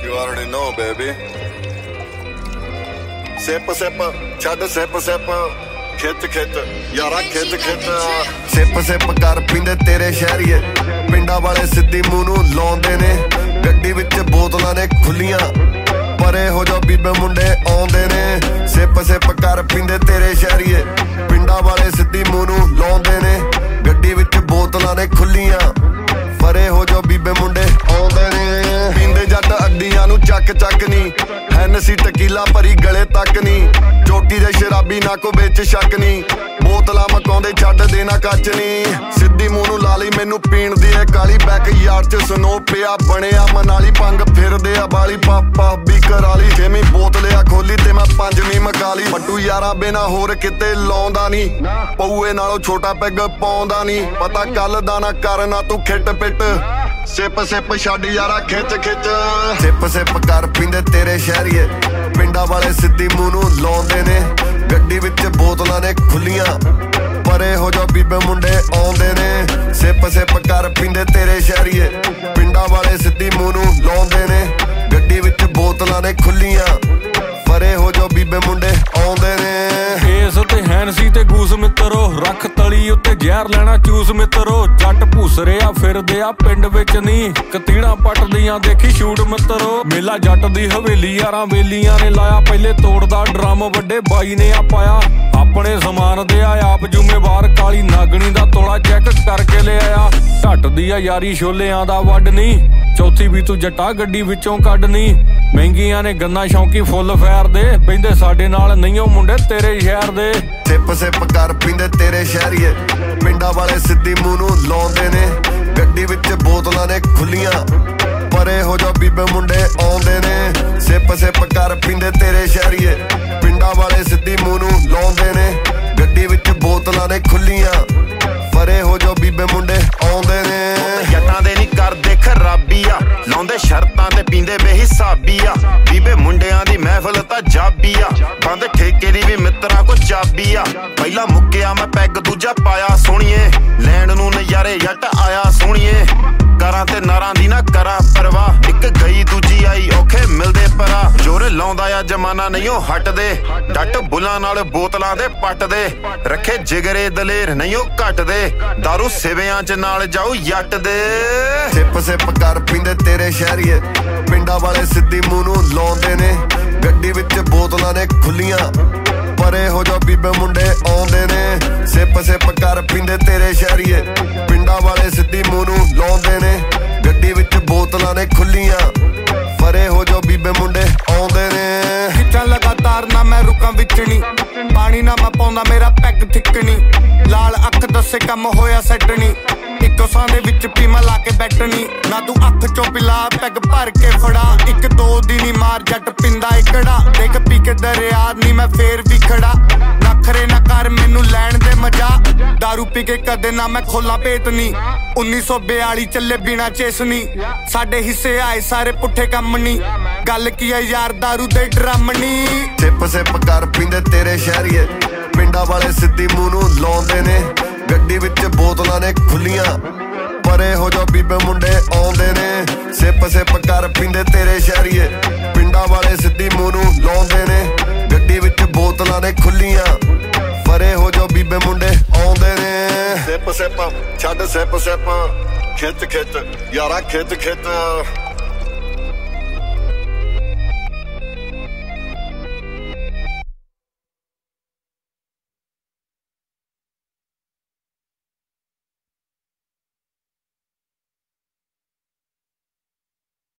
You already know, baby. Sip, sip, ਛੱਡ sip, sip, ਖਿੱਚ ਖਿੱਚ ਯਾਰਾ ਖਿੱਚ ਖਿੱਚ ਸਿਪ ਸਿਪ ਕਰ ਪੀਂਦੇ ਤੇਰੇ ਸ਼ਹਿਰੀਏ ਪਿੰਡਾਂ ਵਾਲੇ ਸਿੱਧੀ ਮੂੰਹ ਨੂੰ ਲਾਉਂਦੇ ਨੇ ਗੱਡੀ ਵਿੱਚ ਬੋਤਲਾਂ ਨੇ ਖੁੱਲੀਆਂ ਪਰੇ ਹੋ ਜਾ ਬੀਬੇ ਮੁੰਡੇ ਆਉਂਦੇ ਨੇ ਸਿਪ ਸਿਪ ਕਰ ਪੀਂਦੇ ਤੇਰੇ ਸ਼ਹਿਰੀਏ ਪਿੰਡਾਂ ਵਾਲੇ ਸਿੱਧੀ ਮੂੰਹ ਨੂੰ ਲਾਉਂਦੇ ਨੇ ਗੱਡੀ ਵਿੱਚ ਬੋਤਲਾਂ ਨੇ ਖੁੱਲੀਆਂ ਪਰੇ ਹੋ ਜਾ ਬੀਬੇ ਮੁੰਡੇ ਆਉਂਦੇ ਨੇ ਪੀਂਦੇ ਜੱਟ ਅੱਡੀਆਂ ਨੂੰ ਚੱਕ ਚੱਕ ਨੀ ਹੈਨਸੀ ਟਕੀਲਾ ਭਰੀ ਗਲੇ ਤੱਕ ਨੀ ਚੋਟੀ ਦੇ ਸ਼ਰਾਬੀ ਨਾ ਕੋ ਵਿੱਚ ਸ਼ੱਕ ਨੀ ਬੋਤਲਾਂ ਮਕਾਉਂਦੇ ਛੱਡ ਦੇਣਾ ਕੱਚ ਨੀ ਸਿੱਧੀ ਮੂੰਹ ਨੂੰ ਲਾ ਲਈ ਮੈਨੂੰ ਪੀਣ ਦੀ ਏ ਕਾਲੀ ਬੈਕ ਯਾਰ ਚ ਸਨੋ ਪਿਆ ਬਣਿਆ ਮਨਾਲੀ ਪੰਗ ਫਿਰਦੇ ਆ ਬਾਲੀ ਪਾਪਾ ਵੀ ਕਰਾਲੀ ਛੇਵੀਂ ਬੋਤਲ ਆ ਖੋਲੀ ਤੇ ਮੈਂ ਪੰਜਵੀਂ ਮਕਾਲੀ ਮੱਟੂ ਯਾਰਾ ਬਿਨਾ ਹੋਰ ਕਿਤੇ ਲਾਉਂਦਾ ਨੀ ਪਊਏ ਨਾਲੋਂ ਛੋਟਾ ਪੈਗ ਪਾਉਂਦਾ ਨੀ ਪਤਾ ਕੱਲ ਦਾ ਨਾ ਕਰਨਾ ਤੂੰ ਖਿੱਟ ਪਿੱਟ ਸਿਪ ਸਿਪ ਛੱਡ ਯਾਰਾ ਖਿੱਚ ਖਿੱਚ ਸਿਪ ਸਿਪ ਕਰ ਪੀਂਦੇ ਤੇਰੇ ਸ਼ਹਿਰੀਏ ਪਿੰਡਾਂ ਵਾਲੇ ਸਿੱਧੀ ਮੂੰਹ ਨੂੰ ਲਾਉਂਦੇ ਨੇ ਗੱਡੀ ਵਿੱਚ ਬੋਤਲਾਂ ਨੇ ਖੁੱਲੀਆਂ ਪਰੇ ਹੋ ਜਾ ਬੀਬੇ ਮੁੰਡੇ ਆਉਂਦੇ ਨੇ ਸਿਪ ਸਿਪ ਕਰ ਪੀਂਦੇ ਤੇਰੇ ਸ਼ਹਿਰੀਏ ਪਿੰਡਾਂ ਵਾਲੇ ਸਿੱਧੀ ਮੂੰਹ ਨੂੰ ਲਾਉਂਦੇ ਨੇ ਗੱਡੀ ਵਿੱਚ ਬੋਤਲਾਂ ਨੇ ਖੁੱਲੀਆਂ ਪਰੇ ਹੋ ਜਾ ਬੀਬੇ ਮੁੰਡੇ ਆਉਂਦੇ ਨੇ ਕੇਸ ਤੇ ਹੈਨਸੀ ਤੇ ਗੂਸ ਮਿੱਤਰੋ ਰੱਖ ਤਲੀ ਉੱਤੇ ਜ਼ਹਿਰ ਲੈਣਾ ਚੂਸ ਮਿੱਤਰੋ ਜੱਟ ਭੂਸਰੇ ਆ ਫਿਰਦੇ ਆ ਪਿੰਡ ਵਿੱਚ ਨੀ ਕਤੀਣਾ ਪੱਟਦੀਆਂ ਦੇਖੀ ਸ਼ੂਟ ਮਿੱਤਰੋ ਮੇਲਾ ਜੱਟ ਦੀ ਹਵੇਲੀ ਯਾਰਾਂ ਵੇਲੀਆਂ ਨੇ ਲਾਇਆ ਪਹਿਲੇ ਤੋੜਦਾ ਡਰਮ ਵੱਡੇ ਬਾਈ ਨੇ ਆ ਪਾਇਆ ਆਪਣੇ ਸਮਾਨ ਦੇ ਆ ਆਪ ਜ਼ਿੰਮੇਵਾਰ ਕਾਲੀ ਨਾਗਣੀ ਦਾ ਤੋੜਾ ਚੈੱਕ ਕਰਕੇ ਲਿਆਇਆ ਢੱਟ ਦੀ ਆ ਯਾਰੀ ਛੋਲਿਆਂ ਦਾ ਵੱਡ ਨੀ ਚੌਥੀ ਵੀ ਤੂੰ ਜੱਟਾ ਗੱਡੀ ਵਿੱਚੋਂ ਕੱਢਨੀ ਮਹਿੰਗੀਆਂ ਨੇ ਗੰਨਾ ਸ਼ੌਂਕੀ ਫੁੱਲ ਫੈਰ ਦੇ ਬਹਿੰਦੇ ਸਾਡੇ ਨਾਲ ਨਹੀਂ ਉਹ ਮੁੰਡੇ ਤੇਰੇ ਸ਼ਹਿਰ ਦੇ ਸਿਪ ਸਿਪ ਕਰ ਪੀਂਦੇ ਤੇਰੇ ਸ਼ਹਿਰੀਏ ਪਿੰਡਾਂ ਵਾਲੇ ਸਿੱਧੀ ਮੂੰਹ ਨੂੰ ਲਾਉਂਦੇ ਨੇ ਗੱਡੀ ਵਿੱਚ ਬੋਤਲਾਂ ਨੇ ਖੁੱਲੀਆਂ ਪਰੇ ਹੋ ਜਾ ਬੀਬੇ ਮੁੰਡੇ ਆਉਂਦੇ ਨੇ ਸਿਪ ਸਿਪ ਕਰ ਪੀਂਦੇ ਤੇਰੇ ਸ਼ਹਿਰੀਏ ਪਿੰਡਾਂ ਵਾਲੇ ਸਿੱਧੀ ਮੂੰਹ ਨੂੰ ਲਾਉਂਦੇ ਨੇ ਗੱਡੀ ਵਿੱਚ ਬੋਤਲਾਂ ਨੇ ਖੁੱਲੀਆਂ ਪਰੇ ਹੋ ਜਾ ਬੀਬੇ ਮੁੰਡੇ ਆਉਂਦੇ ਨੇ ਜੱਟਾਂ ਦੇ ਨਹੀਂ ਕਰਦੇ ਖਰਾਬੀ ਆ ਲਾਉਂਦੇ ਸ਼ਰਤਾਂ ਤੇ ਪੀਂਦੇ ਬੇਹਿਸਾਬੀ ਆ ਬੀਬੇ ਮੁੰਡਿਆਂ ਦੀ ਮਹਿਫਲ ਤਾਂ ਜਾਬੀ ਆ ਬੰਦ ਠੇਕੇ ਦੀ ਵੀ ਮਿੱਤਰਾਂ ਕੋ ਚਾਬੀ ਆ ਪਹਿਲਾਂ ਮੁੱਕਿਆ ਮੈਂ ਪੈਗ ਦੂਜਾ ਪਾਇਆ ਸੋਹਣੀਏ ਲੈਣ ਨੂੰ ਨਜ਼ਾਰੇ ਜੱਟ ਆਇਆ ਸੋਹਣੀਏ ਕਰਾਂ ਤੇ ਨਾਰਾਂ ਦੀ ਨਾ ਕਰਾਂ ਪਰਵਾਹ ਇੱਕ ਗਈ ਦੂਜੀ ਆਈ ਔਖੇ ਮਿਲਦੇ ਪਰਾ ਜੋਰ ਲਾਉਂਦਾ ਆ ਜਮਾਨਾ ਨਹੀਂ ਉਹ ਹਟਦੇ ਡੱਟ ਬੁੱਲਾਂ ਨਾਲ ਬੋਤਲਾਂ ਦੇ ਪੱਟਦੇ ਰੱਖੇ ਜਿਗਰੇ ਦਲੇਰ ਨਹੀਂ ਉਹ ਘਟਦੇ ਦਾਰੂ ਸਿਵਿਆਂ ਚ ਨਾਲ ਜਾਊ ਜੱਟ ਦੇ ਸਿਪ ਸਿਪ ਕਰ ਪੀਂਦੇ ਤੇਰੇ ਸ਼ਹਿਰੀਏ ਪਿੰਡਾਂ ਵਾਲੇ ਸਿੱਧੀ ਮੂੰਹ ਨੂੰ ਲਾਉਂਦੇ ਨੇ ਗੱਡੀ ਵਿੱਚ ਬੋਤਲਾਂ ਨੇ ਖੁੱਲੀਆਂ ਪਰੇ ਹੋ ਜਾ ਬੀਬੇ ਮੁੰਡੇ ਆਉਂਦੇ ਨੇ ਸਿਪ ਸਿਪ ਕਰ ਪੀਂਦੇ ਤੇਰੇ ਸ਼ਹਿਰੀਏ ਪਿੰਡਾਂ ਵਾਲੇ ਸਿੱਧੀ ਮੂੰਹ ਨੂੰ ਲਾਉਂਦੇ ਨੇ ਗੱਡੀ ਵਿੱਚ ਬੋਤਲਾਂ ਨੇ ਖੁੱਲੀਆਂ ਪਰੇ ਹੋ ਜਾ ਬੀਬੇ ਮੁੰਡੇ ਆਉਂਦੇ ਨੇ ਖਿੱਚਾਂ ਲਗਾਤਾਰ ਨਾ ਮੈਂ ਰੁਕਾਂ ਵਿੱਚ ਨੀ ਪਾਣੀ ਨਾ ਮੈਂ ਪਾਉਂਦਾ ਮੇਰਾ ਪੈਗ ਥਿੱਕਣੀ ਲਾਲ ਅੱਖ ਦੱਸੇ ਕੰਮ ਹੋਇਆ ਸੈੱਟਣੀ ਇੱਕੋ ਸਾਂ ਦੇ ਵਿੱਚ ਪੀਮਾ ਲਾ ਕੇ ਬੈਠਣੀ ਨਾ ਤੂੰ ਅੱਖ ਚੋਂ ਪਿਲਾ ਪੈਗ ਭਰ ਕੇ ਫੜਾ ਇੱਕ ਦੋ ਦੀ ਨੀ ਮਾਰ ਜੱਟ ਪਿੰਦਾ ਇਕੜਾ ਦੇਖ ਪੀ ਕੇ ਦਰਿਆ ਨੀ ਮੈਂ ਫੇਰ ਵੀ ਖੜਾ ਨਖਰੇ ਨਾ ਕਰ ਮੈਨੂੰ ਲੈਣ ਦੇ ਮਜ਼ਾ ਦਾਰੂ ਪੀ ਕੇ ਕਦੇ ਨਾ ਮੈਂ ਖੋਲਾਂ ਭੇਤ ਨੀ 1942 ਚੱਲੇ ਬਿਨਾ ਚੇਸਨੀ ਸਾਡੇ ਹਿੱਸੇ ਆਏ ਸਾਰੇ ਪੁੱਠੇ ਕੰਮ ਨੀ ਗੱਲ ਕੀ ਆ ਯਾਰ ਦਾਰੂ ਦੇ ਡਰਮ ਨੀ ਸਿਪ ਸਿਪ ਕਰ ਪੀਂਦੇ ਤੇਰੇ ਸ਼ਹਿਰੀਏ ਪਿੰਡਾਂ ਵਾਲੇ ਸਿੱਧੀ ਮੂੰਹ ਨੂੰ ਲਾਉਂਦੇ ਨੇ ਗੱਡੀ ਵਿੱਚ ਬੋਤਲਾਂ ਨੇ ਖੁੱਲੀਆਂ ਪਰੇ ਹੋ ਜਾ ਬੀਬੇ ਮੁੰਡੇ ਆਉਂਦੇ ਨੇ ਸਿਪ ਸਿਪ ਕਰ ਪੀਂਦੇ ਤੇਰੇ ਸ਼ਹਿਰੀਏ ਪਿੰਡਾਂ ਵਾਲੇ ਸਿੱਧੀ ਮੂੰਹ ਨੂੰ ਲਾਉਂਦੇ ਨੇ ਗੱਡੀ ਵਿੱਚ ਬੋਤਲਾਂ ਨੇ ਖੁੱਲੀਆਂ ਪਰੇ ਹੋ ਜਾ ਬੀਬੇ ਮੁੰਡੇ ਆਉਂਦੇ ਨੇ ਸਿਪ ਸਿਪ ਛੱਡ ਸਿਪ ਸਿਪ ਖਿੱਚ ਖਿੱਚ ਯਾਰਾ ਖਿੱਚ ਖਿੱਚ